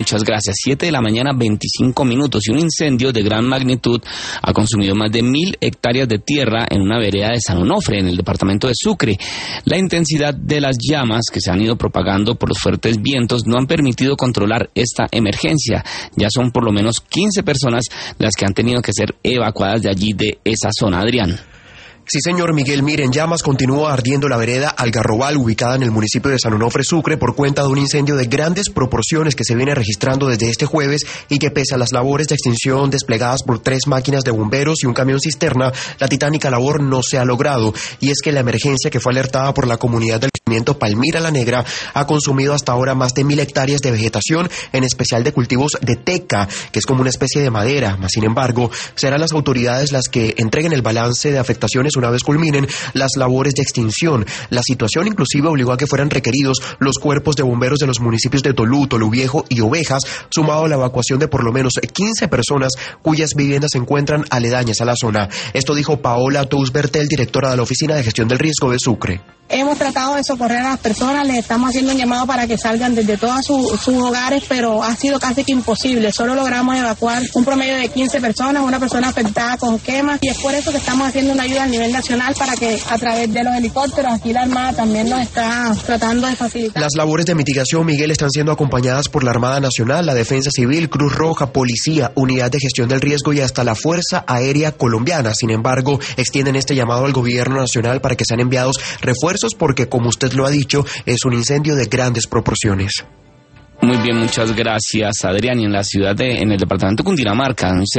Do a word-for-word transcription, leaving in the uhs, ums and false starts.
Muchas gracias. Siete de la mañana, veinticinco minutos, y un incendio de gran magnitud ha consumido más de mil hectáreas de tierra en una vereda de San Onofre, en el departamento de Sucre. La intensidad de las llamas que se han ido propagando por los fuertes vientos no han permitido controlar esta emergencia. Ya son por lo menos quince personas las que han tenido que ser evacuadas de allí, de esa zona. Adrián. Sí, señor Miguel, miren, llamas continúa ardiendo la vereda Algarrobal, ubicada en el municipio de San Onofre, Sucre, por cuenta de un incendio de grandes proporciones que se viene registrando desde este jueves y que, pese a las labores de extinción desplegadas por tres máquinas de bomberos y un camión cisterna, la titánica labor no se ha logrado. Y es que la emergencia, que fue alertada por la comunidad del corregimiento Palmira la Negra, ha consumido hasta ahora más de mil hectáreas de vegetación, en especial de cultivos de teca, que es como una especie de madera. Mas, sin embargo, serán las autoridades las que entreguen el balance de afectaciones una vez culminen las labores de extinción. La situación inclusive obligó a que fueran requeridos los cuerpos de bomberos de los municipios de Tolú, Tolú Viejo y Ovejas, sumado a la evacuación de por lo menos quince personas cuyas viviendas se encuentran aledañas a la zona. Esto dijo Paola Tous-Bertel, directora de la Oficina de Gestión del Riesgo de Sucre. Hemos tratado de socorrer a las personas, les estamos haciendo un llamado para que salgan desde todos su, sus hogares, pero ha sido casi que imposible. Solo logramos evacuar un promedio de quince personas, una persona afectada con quemas, y es por eso que estamos haciendo una ayuda a nivel nacional para que a través de los helicópteros, aquí la Armada también nos está tratando de facilitar. Las labores de mitigación, Miguel, están siendo acompañadas por la Armada Nacional, la Defensa Civil, Cruz Roja, Policía, Unidad de Gestión del Riesgo y hasta la Fuerza Aérea Colombiana. Sin embargo, extienden este llamado al gobierno nacional para que sean enviados refuerzos porque, como usted lo ha dicho, es un incendio de grandes proporciones. Muy bien, muchas gracias, Adrián. Y en la ciudad de, en el departamento de Cundinamarca,